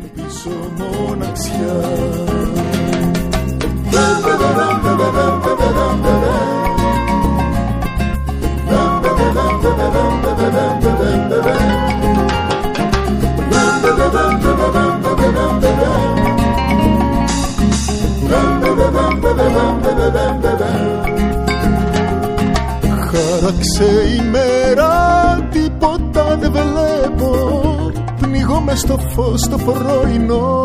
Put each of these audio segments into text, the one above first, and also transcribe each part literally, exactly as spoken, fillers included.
πίσω μοναξιά. Χάραξε η μέρα, τίποτα δεν βλέπω, πνίγω μες στο φως το πρωινό.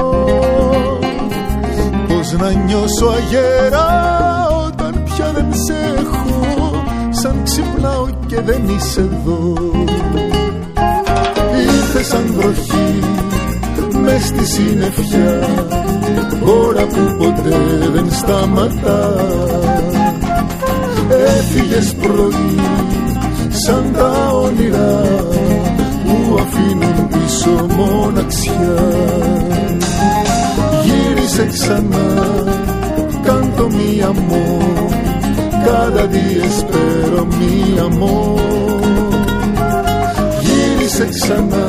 Πώς να νιώσω αγέρα όταν πια δεν σε έχω, σαν ξυπνάω και δεν είσαι εδώ. Ήρθε σαν βροχή μες στη συννεφιά, ώρα που ποτέ δεν σταματά. Έφυγες πρωί σαν τα όνειρα που αφήνουν πίσω μοναξιά. Γύρισε ξανά, κάντο mi amor, cada día espero mi amor. Γύρισε ξανά,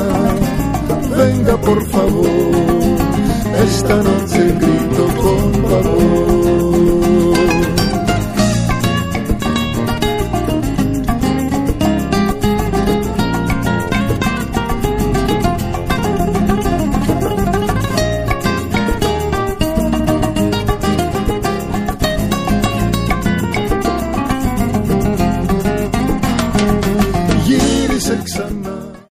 venga por favor, esta noche grito con favor.